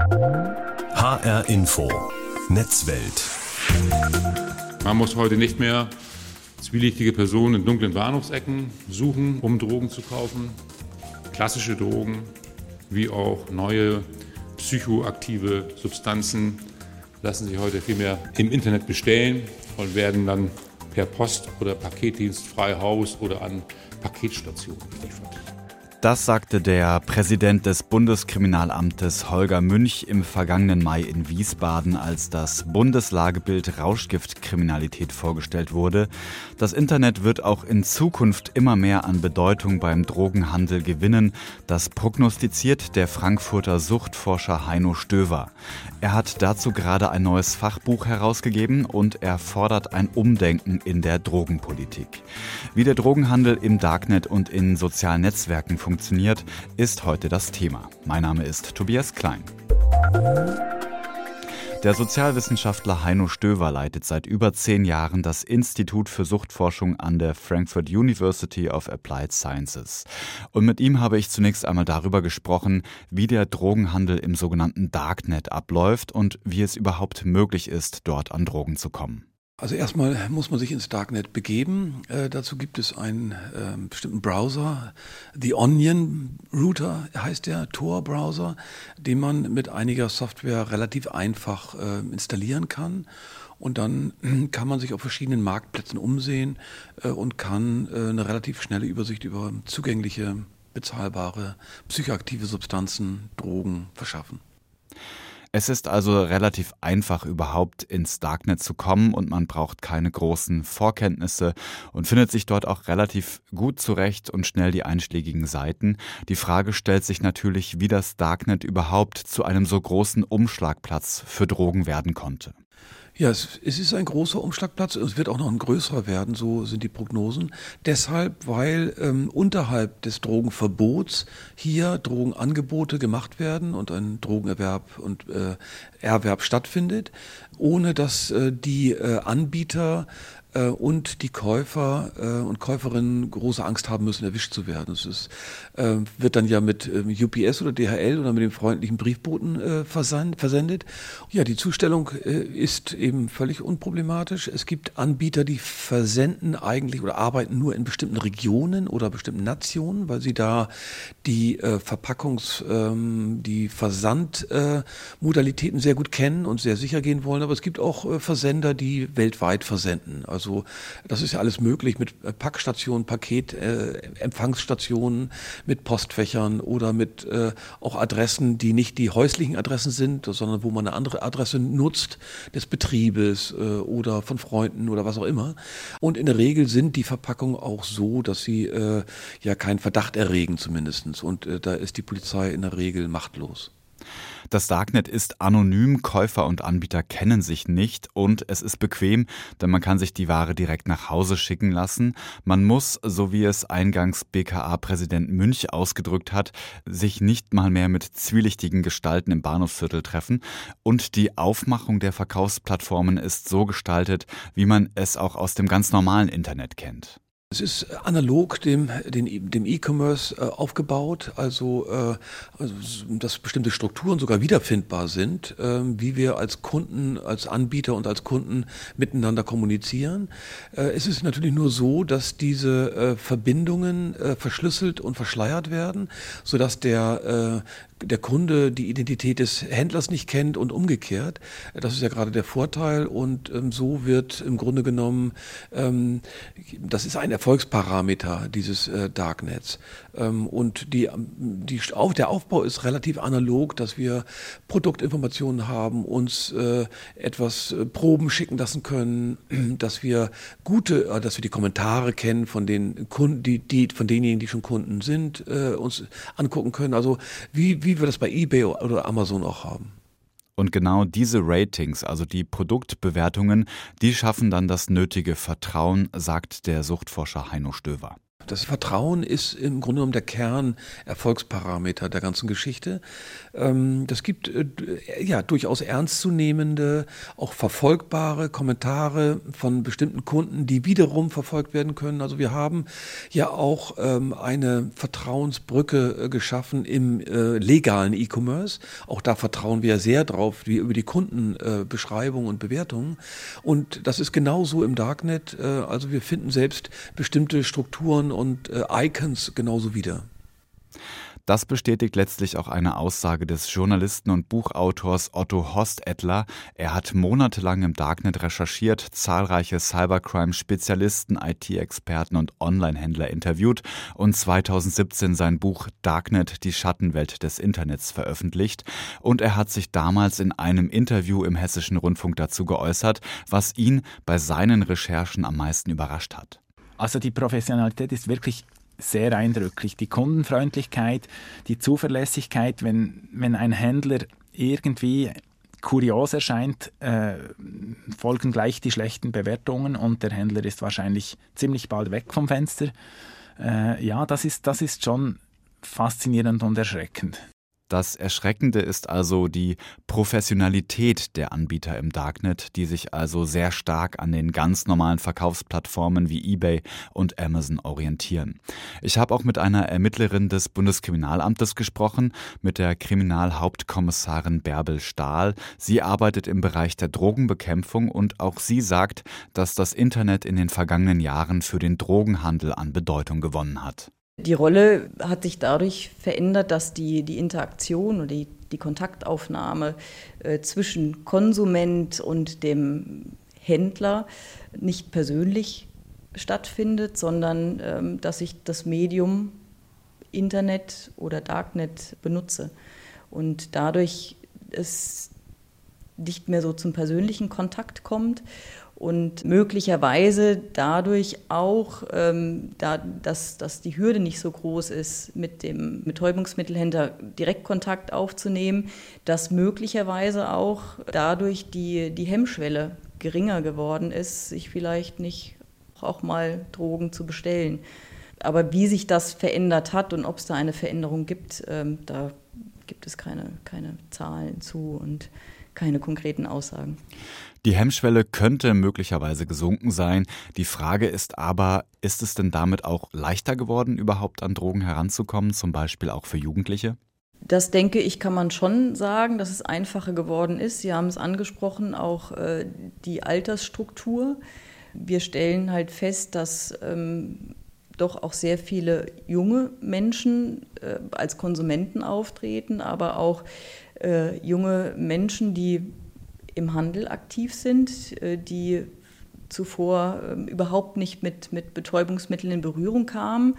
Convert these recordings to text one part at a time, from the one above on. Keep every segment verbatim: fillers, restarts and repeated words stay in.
H R Info Netzwelt. Man muss heute nicht mehr zwielichtige Personen in dunklen Bahnhofsecken suchen, um Drogen zu kaufen. Klassische Drogen wie auch neue psychoaktive Substanzen lassen sich heute vielmehr im Internet bestellen und werden dann per Post oder Paketdienst frei Haus oder an Paketstationen geliefert. Das sagte der Präsident des Bundeskriminalamtes Holger Münch im vergangenen Mai in Wiesbaden, als das Bundeslagebild Rauschgiftkriminalität vorgestellt wurde. Das Internet wird auch in Zukunft immer mehr an Bedeutung beim Drogenhandel gewinnen. Das prognostiziert der Frankfurter Suchtforscher Heino Stöver. Er hat dazu gerade ein neues Fachbuch herausgegeben und er fordert ein Umdenken in der Drogenpolitik. Wie der Drogenhandel im Darknet und in sozialen Netzwerken funktioniert, ist heute das Thema. Mein Name ist Tobias Klein. Der Sozialwissenschaftler Heino Stöver leitet seit über zehn Jahren das Institut für Suchtforschung an der Frankfurt University of Applied Sciences. Und mit ihm habe ich zunächst einmal darüber gesprochen, wie der Drogenhandel im sogenannten Darknet abläuft und wie es überhaupt möglich ist, dort an Drogen zu kommen. Also erstmal muss man sich ins Darknet begeben. Äh, dazu gibt es einen äh, bestimmten Browser, The Onion Router heißt der, Tor-Browser, den man mit einiger Software relativ einfach äh, installieren kann. Und dann kann man sich auf verschiedenen Marktplätzen umsehen äh, und kann äh, eine relativ schnelle Übersicht über zugängliche, bezahlbare, psychoaktive Substanzen, Drogen verschaffen. Es ist also relativ einfach, überhaupt ins Darknet zu kommen und man braucht keine großen Vorkenntnisse und findet sich dort auch relativ gut zurecht und schnell die einschlägigen Seiten. Die Frage stellt sich natürlich, wie das Darknet überhaupt zu einem so großen Umschlagplatz für Drogen werden konnte. Ja, es, es ist ein großer Umschlagplatz. Es wird auch noch ein größerer werden, so sind die Prognosen. Deshalb, weil ähm, unterhalb des Drogenverbots hier Drogenangebote gemacht werden und ein Drogenerwerb und äh, Erwerb stattfindet, ohne dass äh, die äh, Anbieter äh, und die Käufer äh, und Käuferinnen große Angst haben müssen, erwischt zu werden. Es ist, äh, wird dann ja mit äh, U P S oder D H L oder mit dem freundlichen Briefboten äh, versand, versendet. Ja, die Zustellung äh, ist eben völlig unproblematisch. Es gibt Anbieter, die versenden eigentlich oder arbeiten nur in bestimmten Regionen oder bestimmten Nationen, weil sie da die äh, Verpackungs-, ähm, die Versandmodalitäten äh, sehr gut kennen und sehr sicher gehen wollen. Aber es gibt auch äh, Versender, die weltweit versenden. Also das ist ja alles möglich mit äh, Packstationen, Paket, äh, Empfangsstationen, mit Postfächern oder mit äh, auch Adressen, die nicht die häuslichen Adressen sind, sondern wo man eine andere Adresse nutzt, des Betriebes äh, oder von Freunden oder was auch immer. Und in der Regel sind die Verpackungen auch so, dass sie äh, ja keinen Verdacht erregen zumindest. Und äh, da ist die Polizei in der Regel machtlos. Das Darknet ist anonym, Käufer und Anbieter kennen sich nicht und es ist bequem, denn man kann sich die Ware direkt nach Hause schicken lassen. Man muss, so wie es eingangs B K A-Präsident Münch ausgedrückt hat, sich nicht mal mehr mit zwielichtigen Gestalten im Bahnhofsviertel treffen und die Aufmachung der Verkaufsplattformen ist so gestaltet, wie man es auch aus dem ganz normalen Internet kennt. Es ist analog dem, dem, dem E-Commerce äh, aufgebaut, also, äh, also dass bestimmte Strukturen sogar wiederfindbar sind, äh, wie wir als Kunden, als Anbieter und als Kunden miteinander kommunizieren. Äh, es ist natürlich nur so, dass diese äh, Verbindungen äh, verschlüsselt und verschleiert werden, sodass der äh, der Kunde die Identität des Händlers nicht kennt und umgekehrt. Das ist ja gerade der Vorteil und ähm, so wird im Grunde genommen, ähm, das ist ein Erfolgsparameter dieses äh, Darknets. Ähm, und die, die, auch der Aufbau ist relativ analog, dass wir Produktinformationen haben, uns äh, etwas äh, Proben schicken lassen können, dass wir gute, äh, dass wir die Kommentare kennen von den Kunden, die, die von denjenigen, die schon Kunden sind, äh, uns angucken können. Also wie wie wir das bei eBay oder Amazon auch haben. Und genau diese Ratings, also die Produktbewertungen, die schaffen dann das nötige Vertrauen, sagt der Suchtforscher Heino Stöver. Das Vertrauen ist im Grunde genommen der Kern-Erfolgsparameter der ganzen Geschichte. Das gibt ja durchaus ernstzunehmende, auch verfolgbare Kommentare von bestimmten Kunden, die wiederum verfolgt werden können. Also wir haben ja auch eine Vertrauensbrücke geschaffen im legalen E-Commerce. Auch da vertrauen wir sehr drauf, wie über die Kundenbeschreibung und Bewertungen. Und das ist genauso im Darknet. Also wir finden selbst bestimmte Strukturen und äh, Icons genauso wieder. Das bestätigt letztlich auch eine Aussage des Journalisten und Buchautors Otto Hostettler. Er hat monatelang im Darknet recherchiert, zahlreiche Cybercrime-Spezialisten, I T-Experten und Online-Händler interviewt und zweitausendsiebzehn sein Buch Darknet, die Schattenwelt des Internets veröffentlicht. Und er hat sich damals in einem Interview im Hessischen Rundfunk dazu geäußert, was ihn bei seinen Recherchen am meisten überrascht hat. Also die Professionalität ist wirklich sehr eindrücklich. Die Kundenfreundlichkeit, die Zuverlässigkeit, wenn, wenn ein Händler irgendwie kurios erscheint, äh, folgen gleich die schlechten Bewertungen und der Händler ist wahrscheinlich ziemlich bald weg vom Fenster. Äh, ja, das ist, das ist schon faszinierend und erschreckend. Das Erschreckende ist also die Professionalität der Anbieter im Darknet, die sich also sehr stark an den ganz normalen Verkaufsplattformen wie eBay und Amazon orientieren. Ich habe auch mit einer Ermittlerin des Bundeskriminalamtes gesprochen, mit der Kriminalhauptkommissarin Bärbel Stahl. Sie arbeitet im Bereich der Drogenbekämpfung und auch sie sagt, dass das Internet in den vergangenen Jahren für den Drogenhandel an Bedeutung gewonnen hat. Die Rolle hat sich dadurch verändert, dass die, die Interaktion oder die, die Kontaktaufnahme äh, zwischen Konsument und dem Händler nicht persönlich stattfindet, sondern ähm, dass ich das Medium Internet oder Darknet benutze und dadurch es nicht mehr so zum persönlichen Kontakt kommt. Und möglicherweise dadurch auch, ähm, da, dass, dass die Hürde nicht so groß ist, mit dem Betäubungsmittelhändler Direktkontakt aufzunehmen, dass möglicherweise auch dadurch die, die Hemmschwelle geringer geworden ist, sich vielleicht nicht auch mal Drogen zu bestellen. Aber wie sich das verändert hat und ob es da eine Veränderung gibt, ähm, da gibt es keine, keine Zahlen zu und keine konkreten Aussagen. Die Hemmschwelle könnte möglicherweise gesunken sein. Die Frage ist aber, ist es denn damit auch leichter geworden, überhaupt an Drogen heranzukommen, zum Beispiel auch für Jugendliche? Das denke ich, kann man schon sagen, dass es einfacher geworden ist. Sie haben es angesprochen, auch äh, die Altersstruktur. Wir stellen halt fest, dass ähm, doch auch sehr viele junge Menschen äh, als Konsumenten auftreten, aber auch äh, junge Menschen, die im Handel aktiv sind, äh, die zuvor äh, überhaupt nicht mit, mit Betäubungsmitteln in Berührung kamen.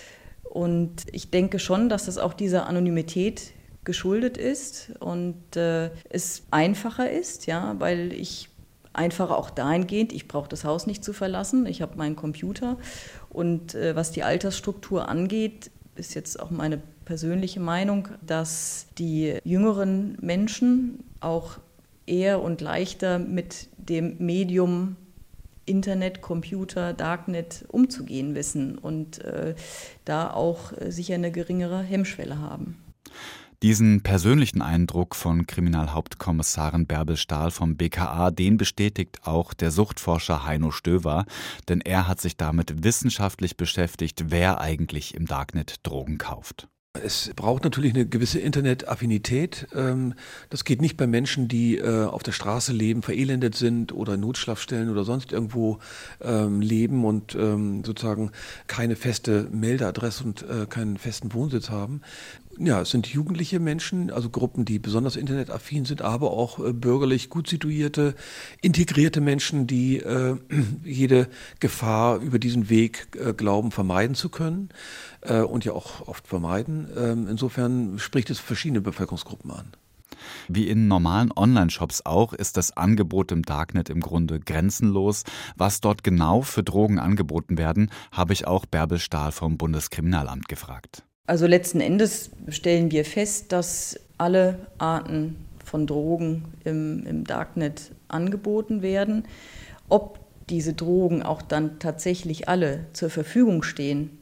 Und ich denke schon, dass das auch dieser Anonymität geschuldet ist und äh, es einfacher ist, ja, weil ich einfacher auch dahingehend, ich brauche das Haus nicht zu verlassen, ich habe meinen Computer und äh, was die Altersstruktur angeht, ist jetzt auch meine persönliche Meinung, dass die jüngeren Menschen auch eher und leichter mit dem Medium Internet, Computer, Darknet umzugehen wissen und äh, da auch äh, sicher eine geringere Hemmschwelle haben. Diesen persönlichen Eindruck von Kriminalhauptkommissarin Bärbel Stahl vom B K A, den bestätigt auch der Suchtforscher Heino Stöver, denn er hat sich damit wissenschaftlich beschäftigt, wer eigentlich im Darknet Drogen kauft. Es braucht natürlich eine gewisse Internetaffinität. Das geht nicht bei Menschen, die auf der Straße leben, verelendet sind oder in Notschlafstellen oder sonst irgendwo leben und sozusagen keine feste Meldeadresse und keinen festen Wohnsitz haben. Ja, es sind jugendliche Menschen, also Gruppen, die besonders internetaffin sind, aber auch äh, bürgerlich gut situierte, integrierte Menschen, die äh, jede Gefahr über diesen Weg äh, glauben, vermeiden zu können äh, und ja auch oft vermeiden. Ähm, insofern spricht es verschiedene Bevölkerungsgruppen an. Wie in normalen Online-Shops auch, ist das Angebot im Darknet im Grunde grenzenlos. Was dort genau für Drogen angeboten werden, habe ich auch Bärbel Stahl vom Bundeskriminalamt gefragt. Also letzten Endes stellen wir fest, dass alle Arten von Drogen im, im Darknet angeboten werden. Ob diese Drogen auch dann tatsächlich alle zur Verfügung stehen,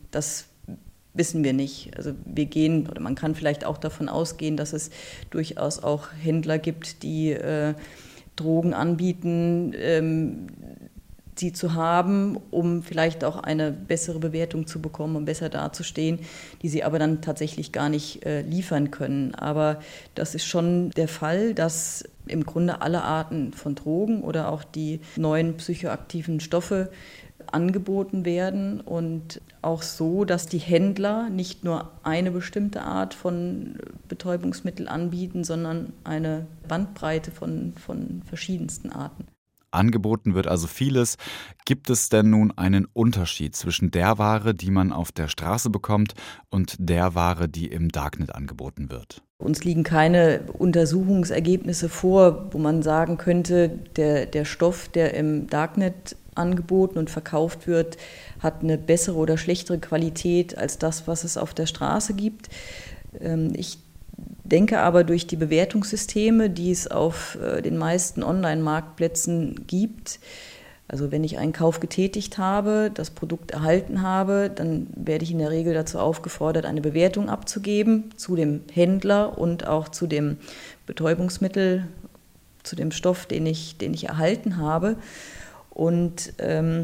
das wissen wir nicht. Also wir gehen, oder man kann vielleicht auch davon ausgehen, dass es durchaus auch Händler gibt, die äh, Drogen anbieten, ähm, sie zu haben, um vielleicht auch eine bessere Bewertung zu bekommen, um besser dazustehen, die sie aber dann tatsächlich gar nicht äh, liefern können. Aber das ist schon der Fall, dass im Grunde alle Arten von Drogen oder auch die neuen psychoaktiven Stoffe angeboten werden und auch so, dass die Händler nicht nur eine bestimmte Art von Betäubungsmittel anbieten, sondern eine Bandbreite von, von verschiedensten Arten. Angeboten wird also vieles. Gibt es denn nun einen Unterschied zwischen der Ware, die man auf der Straße bekommt, und der Ware, die im Darknet angeboten wird? Uns liegen keine Untersuchungsergebnisse vor, wo man sagen könnte, der, der Stoff, der im Darknet angeboten und verkauft wird, hat eine bessere oder schlechtere Qualität als das, was es auf der Straße gibt. Ich denke aber, durch die Bewertungssysteme, die es auf den meisten Online-Marktplätzen gibt, also wenn ich einen Kauf getätigt habe, das Produkt erhalten habe, dann werde ich in der Regel dazu aufgefordert, eine Bewertung abzugeben zu dem Händler und auch zu dem Betäubungsmittel, zu dem Stoff, den ich, den ich erhalten habe. Und ähm,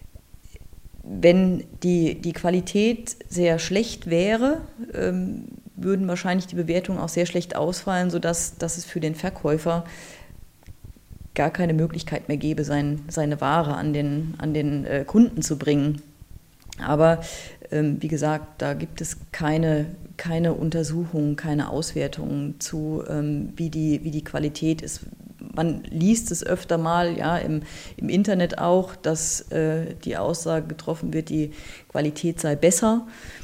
wenn die, die Qualität sehr schlecht wäre, ähm, würden wahrscheinlich die Bewertungen auch sehr schlecht ausfallen, sodass dass es für den Verkäufer gar keine Möglichkeit mehr gäbe, sein, seine Ware an den, an den äh, Kunden zu bringen. Aber ähm, wie gesagt, da gibt es keine, keine Untersuchungen, keine Auswertungen zu, ähm, wie die, wie die Qualität ist. Man liest es öfter mal, ja, im, im Internet auch, dass äh, die Aussage getroffen wird, die Qualität sei besser.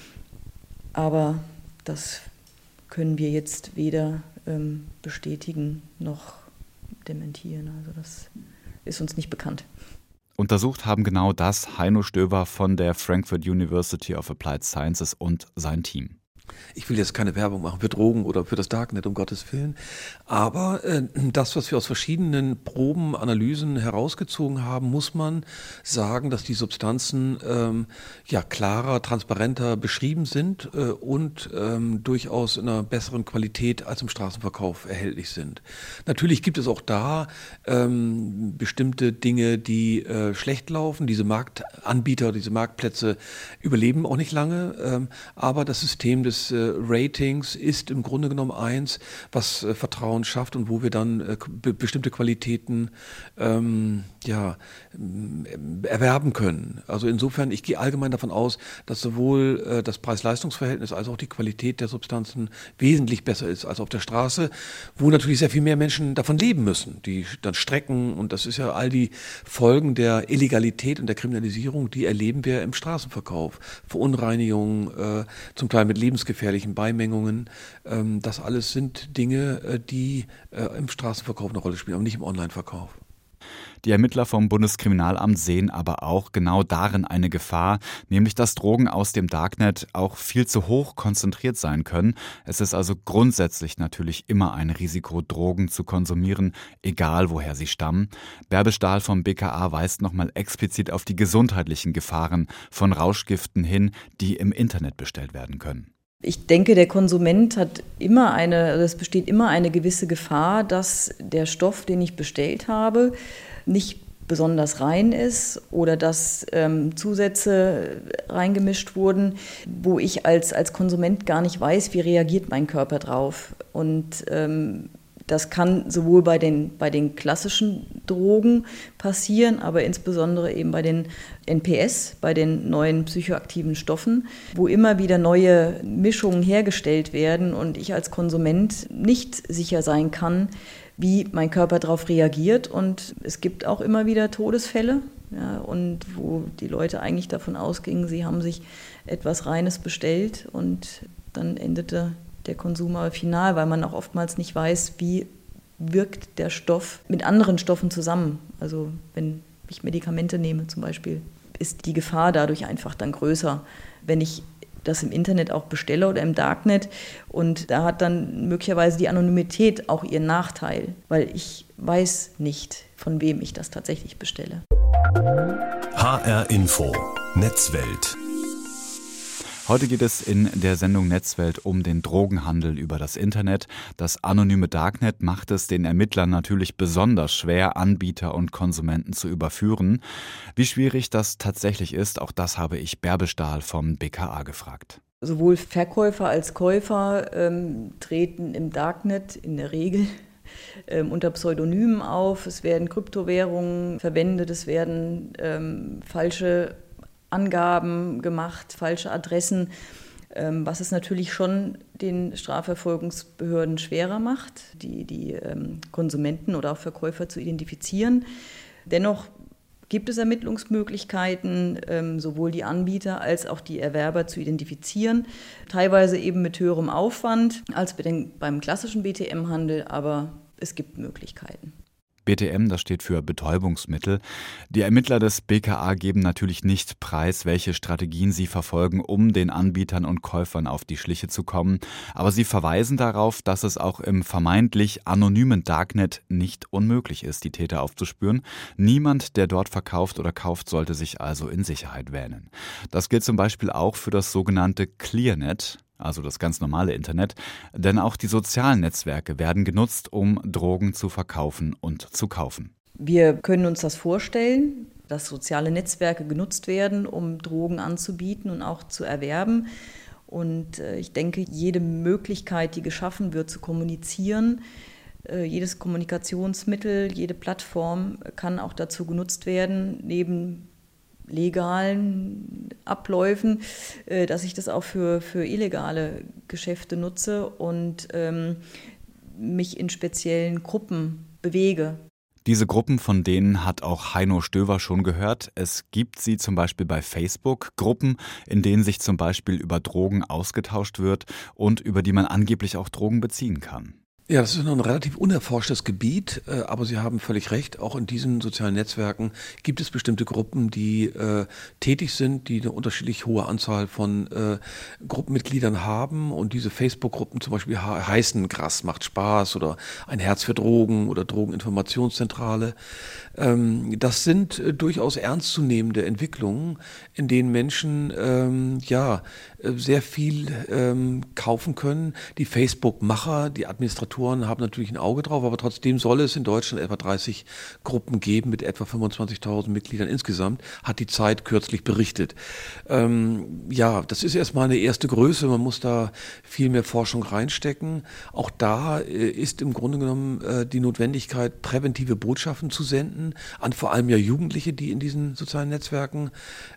Aber das können wir jetzt weder ähm, bestätigen noch dementieren. Also das ist uns nicht bekannt. Untersucht haben genau das Heino Stöber von der Frankfurt University of Applied Sciences und sein Team. Ich will jetzt keine Werbung machen für Drogen oder für das Darknet, um Gottes Willen. Aber äh, das, was wir aus verschiedenen Proben, Analysen herausgezogen haben, muss man sagen, dass die Substanzen ähm, ja klarer, transparenter beschrieben sind äh, und ähm, durchaus in einer besseren Qualität als im Straßenverkauf erhältlich sind. Natürlich gibt es auch da ähm, bestimmte Dinge, die äh, schlecht laufen. Diese Marktanbieter, diese Marktplätze überleben auch nicht lange. Ähm, aber das System des Ratings ist im Grunde genommen eins, was äh, Vertrauen schafft und wo wir dann äh, be- bestimmte Qualitäten ähm, ja, äh, erwerben können. Also insofern, ich gehe allgemein davon aus, dass sowohl äh, das Preis-Leistungs-Verhältnis als auch die Qualität der Substanzen wesentlich besser ist als auf der Straße, wo natürlich sehr viel mehr Menschen davon leben müssen, die dann strecken, und das ist ja all die Folgen der Illegalität und der Kriminalisierung, die erleben wir im Straßenverkauf. Verunreinigung, äh, zum Teil mit Lebens gefährlichen Beimengungen. Das alles sind Dinge, die im Straßenverkauf eine Rolle spielen, aber nicht im Online-Verkauf. Die Ermittler vom Bundeskriminalamt sehen aber auch genau darin eine Gefahr, nämlich dass Drogen aus dem Darknet auch viel zu hoch konzentriert sein können. Es ist also grundsätzlich natürlich immer ein Risiko, Drogen zu konsumieren, egal woher sie stammen. Bärbe Stahl vom B K A weist nochmal explizit auf die gesundheitlichen Gefahren von Rauschgiften hin, die im Internet bestellt werden können. Ich denke, der Konsument hat immer eine, also es besteht immer eine gewisse Gefahr, dass der Stoff, den ich bestellt habe, nicht besonders rein ist oder dass ähm, Zusätze reingemischt wurden, wo ich als, als Konsument gar nicht weiß, wie reagiert mein Körper drauf. Und ähm, das kann sowohl bei den, bei den klassischen Drogen passieren, aber insbesondere eben bei den N P S, bei den neuen psychoaktiven Stoffen, wo immer wieder neue Mischungen hergestellt werden und ich als Konsument nicht sicher sein kann, wie mein Körper darauf reagiert. Und es gibt auch immer wieder Todesfälle, ja, und wo die Leute eigentlich davon ausgingen, sie haben sich etwas Reines bestellt und dann endete der Konsum aber final, weil man auch oftmals nicht weiß, wie wirkt der Stoff mit anderen Stoffen zusammen. Also wenn ich Medikamente nehme zum Beispiel, ist die Gefahr dadurch einfach dann größer, wenn ich das im Internet auch bestelle oder im Darknet. Und da hat dann möglicherweise die Anonymität auch ihren Nachteil, weil ich weiß nicht, von wem ich das tatsächlich bestelle. H R Info Netzwelt. Heute geht es in der Sendung Netzwelt um den Drogenhandel über das Internet. Das anonyme Darknet macht es den Ermittlern natürlich besonders schwer, Anbieter und Konsumenten zu überführen. Wie schwierig das tatsächlich ist, auch das habe ich Bärbel Stahl vom B K A gefragt. Sowohl Verkäufer als Käufer ähm, treten im Darknet in der Regel ähm, unter Pseudonymen auf. Es werden Kryptowährungen verwendet, es werden ähm, falsche Angaben gemacht, falsche Adressen, ähm, was es natürlich schon den Strafverfolgungsbehörden schwerer macht, die, die ähm, Konsumenten oder auch Verkäufer zu identifizieren. Dennoch gibt es Ermittlungsmöglichkeiten, ähm, sowohl die Anbieter als auch die Erwerber zu identifizieren, teilweise eben mit höherem Aufwand als bei den, beim klassischen B T M-Handel, aber es gibt Möglichkeiten. B T M, das steht für Betäubungsmittel. Die Ermittler des B K A geben natürlich nicht preis, welche Strategien sie verfolgen, um den Anbietern und Käufern auf die Schliche zu kommen. Aber sie verweisen darauf, dass es auch im vermeintlich anonymen Darknet nicht unmöglich ist, die Täter aufzuspüren. Niemand, der dort verkauft oder kauft, sollte sich also in Sicherheit wähnen. Das gilt zum Beispiel auch für das sogenannte Clearnet, also das ganz normale Internet, denn auch die sozialen Netzwerke werden genutzt, um Drogen zu verkaufen und zu kaufen. Wir können uns das vorstellen, dass soziale Netzwerke genutzt werden, um Drogen anzubieten und auch zu erwerben. Und ich denke, jede Möglichkeit, die geschaffen wird, zu kommunizieren, jedes Kommunikationsmittel, jede Plattform kann auch dazu genutzt werden, neben legalen Abläufen, dass ich das auch für, für illegale Geschäfte nutze und ähm, mich in speziellen Gruppen bewege. Diese Gruppen, von denen hat auch Heino Stöver schon gehört. Es gibt sie zum Beispiel bei Facebook, Gruppen, in denen sich zum Beispiel über Drogen ausgetauscht wird und über die man angeblich auch Drogen beziehen kann. Ja, das ist noch ein relativ unerforschtes Gebiet, äh, aber Sie haben völlig recht, auch in diesen sozialen Netzwerken gibt es bestimmte Gruppen, die äh, tätig sind, die eine unterschiedlich hohe Anzahl von äh, Gruppenmitgliedern haben, und diese Facebook-Gruppen zum Beispiel he- heißen Gras macht Spaß oder ein Herz für Drogen oder Drogeninformationszentrale. Ähm, das sind äh, durchaus ernstzunehmende Entwicklungen, in denen Menschen ähm, ja äh, sehr viel ähm, kaufen können. Die Facebook-Macher, die Administratoren haben natürlich ein Auge drauf, aber trotzdem soll es in Deutschland etwa dreißig Gruppen geben mit etwa fünfundzwanzigtausend Mitgliedern insgesamt, hat die Zeit kürzlich berichtet. Ähm, ja, das ist erstmal eine erste Größe, man muss da viel mehr Forschung reinstecken. Auch da äh, ist im Grunde genommen äh, die Notwendigkeit, präventive Botschaften zu senden, an vor allem ja Jugendliche, die in diesen sozialen Netzwerken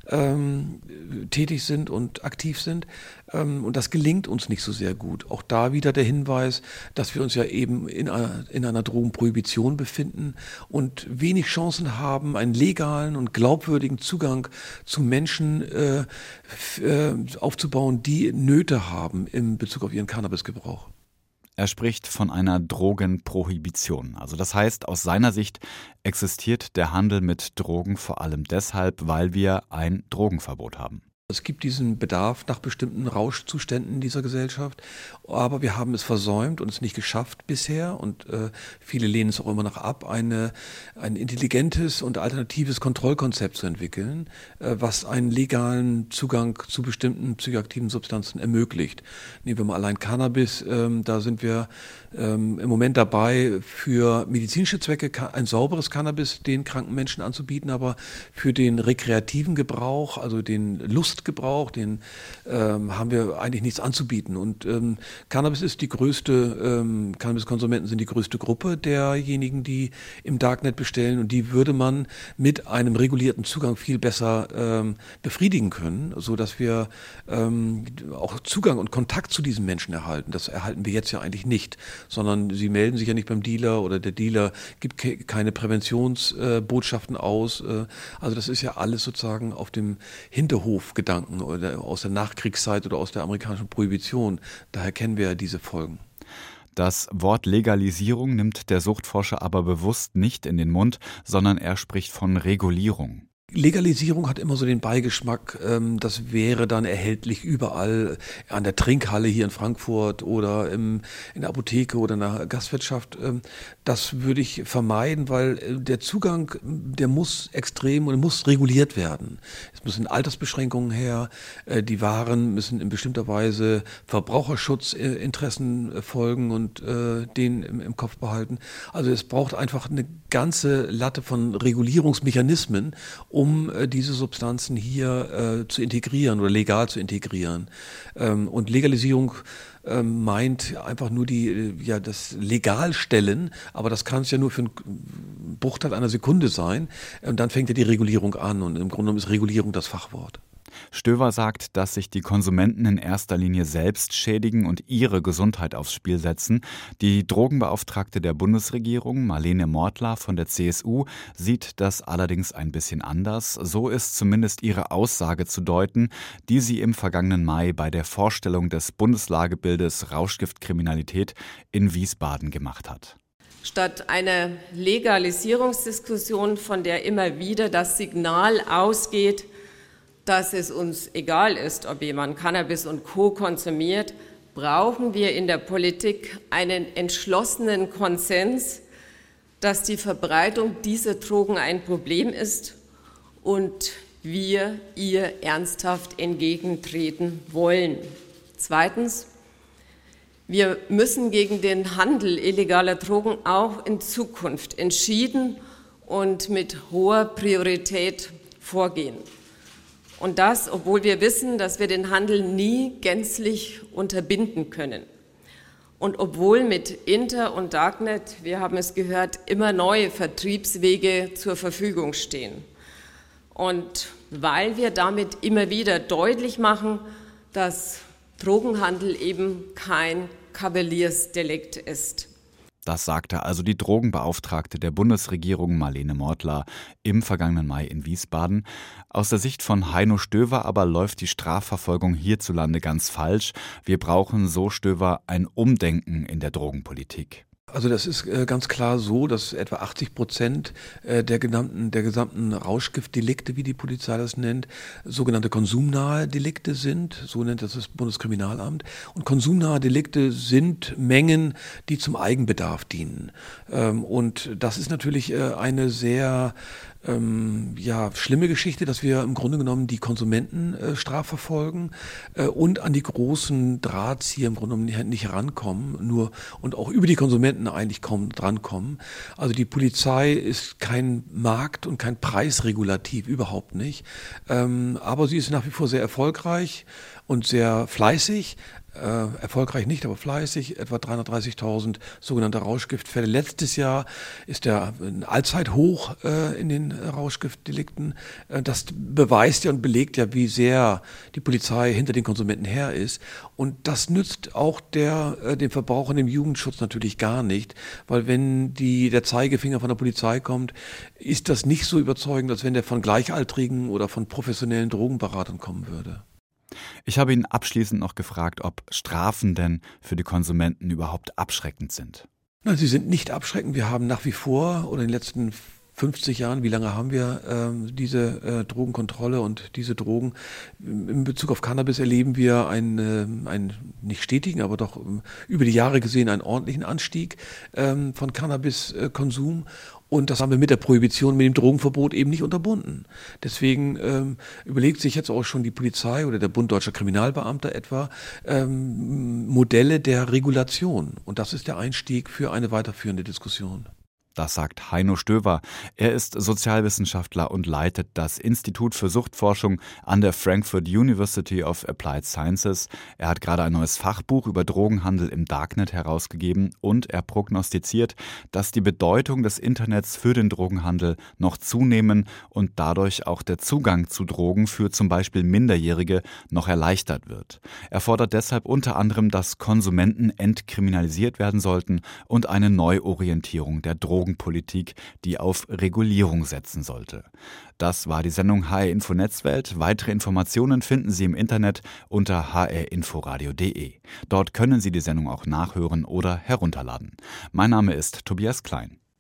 ähm, tätig sind und aktiv sind. Ähm, und das gelingt uns nicht so sehr gut. Auch da wieder der Hinweis, dass wir uns ja eben in einer, in einer Drogenprohibition befinden und wenig Chancen haben, einen legalen und glaubwürdigen Zugang zu Menschen äh, f- äh, aufzubauen, die Nöte haben in Bezug auf ihren Cannabisgebrauch. Er spricht von einer Drogenprohibition. Also das heißt, aus seiner Sicht existiert der Handel mit Drogen vor allem deshalb, weil wir ein Drogenverbot haben. Es gibt diesen Bedarf nach bestimmten Rauschzuständen in dieser Gesellschaft, aber wir haben es versäumt und es nicht geschafft bisher, und äh, viele lehnen es auch immer noch ab, eine, ein intelligentes und alternatives Kontrollkonzept zu entwickeln, äh, was einen legalen Zugang zu bestimmten psychoaktiven Substanzen ermöglicht. Nehmen wir mal allein Cannabis, ähm, da sind wir ähm, im Moment dabei, für medizinische Zwecke ka- ein sauberes Cannabis den kranken Menschen anzubieten, aber für den rekreativen Gebrauch, also den Lust Gebrauch, den ähm, haben wir eigentlich nichts anzubieten. Und ähm, Cannabis ist die größte, ähm, Cannabiskonsumenten sind die größte Gruppe derjenigen, die im Darknet bestellen, und die würde man mit einem regulierten Zugang viel besser ähm, befriedigen können, so dass wir ähm, auch Zugang und Kontakt zu diesen Menschen erhalten. Das erhalten wir jetzt ja eigentlich nicht, sondern sie melden sich ja nicht beim Dealer oder der Dealer gibt ke- keine Präventionsbotschaften äh, aus. Äh, also das ist ja alles sozusagen auf dem Hinterhof gedacht. Gedanken oder aus der Nachkriegszeit oder aus der amerikanischen Prohibition. Daher kennen wir ja diese Folgen. Das Wort Legalisierung nimmt der Suchtforscher aber bewusst nicht in den Mund, sondern er spricht von Regulierung. Legalisierung hat immer so den Beigeschmack, ähm, das wäre dann erhältlich überall an der Trinkhalle hier in Frankfurt oder im, in der Apotheke oder in der Gastwirtschaft. Ähm, das würde ich vermeiden, weil äh, der Zugang, der muss extrem und muss reguliert werden. Es müssen Altersbeschränkungen her, äh, die Waren müssen in bestimmter Weise Verbraucherschutzinteressen äh, folgen und äh, den im, im Kopf behalten. Also es braucht einfach eine ganze Latte von Regulierungsmechanismen, um äh, diese Substanzen hier äh, zu integrieren oder legal zu integrieren. Ähm, und Legalisierung ähm, meint einfach nur die, äh, ja, das Legalstellen, aber das kann es ja nur für einen Bruchteil einer Sekunde sein. Und dann fängt ja die Regulierung an und im Grunde genommen ist Regulierung das Fachwort. Stöver sagt, dass sich die Konsumenten in erster Linie selbst schädigen und ihre Gesundheit aufs Spiel setzen. Die Drogenbeauftragte der Bundesregierung, Marlene Mortler von der C S U, sieht das allerdings ein bisschen anders. So ist zumindest ihre Aussage zu deuten, die sie im vergangenen Mai bei der Vorstellung des Bundeslagebildes Rauschgiftkriminalität in Wiesbaden gemacht hat. Statt einer Legalisierungsdiskussion, von der immer wieder das Signal ausgeht, dass es uns egal ist, ob jemand Cannabis und Co. konsumiert, brauchen wir in der Politik einen entschlossenen Konsens, dass die Verbreitung dieser Drogen ein Problem ist und wir ihr ernsthaft entgegentreten wollen. Zweitens, wir müssen gegen den Handel illegaler Drogen auch in Zukunft entschieden und mit hoher Priorität vorgehen. Und das, obwohl wir wissen, dass wir den Handel nie gänzlich unterbinden können. Und obwohl mit Inter und Darknet, wir haben es gehört, immer neue Vertriebswege zur Verfügung stehen. Und weil wir damit immer wieder deutlich machen, dass Drogenhandel eben kein Kavaliersdelikt ist. Das sagte also die Drogenbeauftragte der Bundesregierung Marlene Mortler im vergangenen Mai in Wiesbaden. Aus der Sicht von Heino Stöver aber läuft die Strafverfolgung hierzulande ganz falsch. Wir brauchen, so Stöver, ein Umdenken in der Drogenpolitik. Also das ist äh, ganz klar so, dass etwa achtzig Prozent äh, der genannten, der gesamten Rauschgiftdelikte, wie die Polizei das nennt, sogenannte konsumnahe Delikte sind. So nennt das das Bundeskriminalamt. Und konsumnahe Delikte sind Mengen, die zum Eigenbedarf dienen. Ähm, und das ist natürlich äh, eine sehr Ähm, ja, schlimme Geschichte, dass wir im Grunde genommen die Konsumenten äh, strafverfolgen äh, und an die großen Drahtzieher im Grunde genommen nicht, nicht rankommen, nur und auch über die Konsumenten eigentlich kaum drankommen. Also die Polizei ist kein Markt- und kein Preisregulativ, überhaupt nicht. Ähm, aber sie ist nach wie vor sehr erfolgreich und sehr fleißig. Äh, erfolgreich nicht, aber fleißig, etwa dreihundertdreißigtausend sogenannte Rauschgiftfälle. Letztes Jahr ist der ein Allzeithoch äh, in den Rauschgiftdelikten. Äh, das beweist ja und belegt ja, wie sehr die Polizei hinter den Konsumenten her ist. Und das nützt auch der, äh, dem Verbraucher und dem Jugendschutz natürlich gar nicht, weil wenn die, der Zeigefinger von der Polizei kommt, ist das nicht so überzeugend, als wenn der von Gleichaltrigen oder von professionellen Drogenberatern kommen würde. Ich habe ihn abschließend noch gefragt, ob Strafen denn für die Konsumenten überhaupt abschreckend sind. Nein, sie sind nicht abschreckend. Wir haben nach wie vor oder in den letzten fünfzig Jahren, wie lange haben wir ähm, diese äh, Drogenkontrolle und diese Drogen? In Bezug auf Cannabis erleben wir einen, äh, einen nicht stetigen, aber doch ähm, über die Jahre gesehen einen ordentlichen Anstieg ähm, von Cannabiskonsum. Und das haben wir mit der Prohibition, mit dem Drogenverbot eben nicht unterbunden. Deswegen ähm, überlegt sich jetzt auch schon die Polizei oder der Bund Deutscher Kriminalbeamter etwa ähm, Modelle der Regulation. Und das ist der Einstieg für eine weiterführende Diskussion. Das sagt Heino Stöver. Er ist Sozialwissenschaftler und leitet das Institut für Suchtforschung an der Frankfurt University of Applied Sciences. Er hat gerade ein neues Fachbuch über Drogenhandel im Darknet herausgegeben und er prognostiziert, dass die Bedeutung des Internets für den Drogenhandel noch zunehmen und dadurch auch der Zugang zu Drogen für zum Beispiel Minderjährige noch erleichtert wird. Er fordert deshalb unter anderem, dass Konsumenten entkriminalisiert werden sollten und eine Neuorientierung der Drogen Politik, die auf Regulierung setzen sollte. Das war die Sendung H R Info Netzwelt. Weitere Informationen finden Sie im Internet unter h r inforadio punkt d e. Dort können Sie die Sendung auch nachhören oder herunterladen. Mein Name ist Tobias Klein.